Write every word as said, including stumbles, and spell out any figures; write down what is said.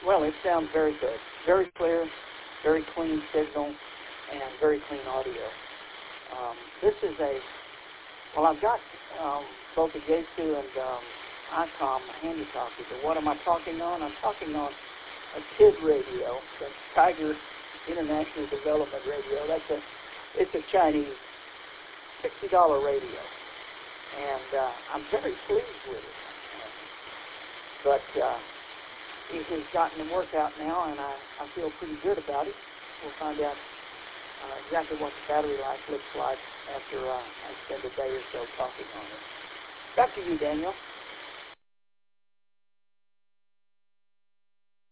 Well, it sounds very good. Very clear, very clean signal, and very clean audio. Um, this is a, well, I've got um, both a Yaesu and um, ICOM handy copy, but what am I talking on? I'm talking on a T I D radio, that's Tiger International Development Radio. That's a, it's a Chinese sixty dollar radio, and uh, I'm very pleased with it. But uh, it has gotten the work out now, and I, I feel pretty good about it. We'll find out uh, exactly what the battery life looks like after uh, I spend a day or so talking on it. Back to you, Daniel.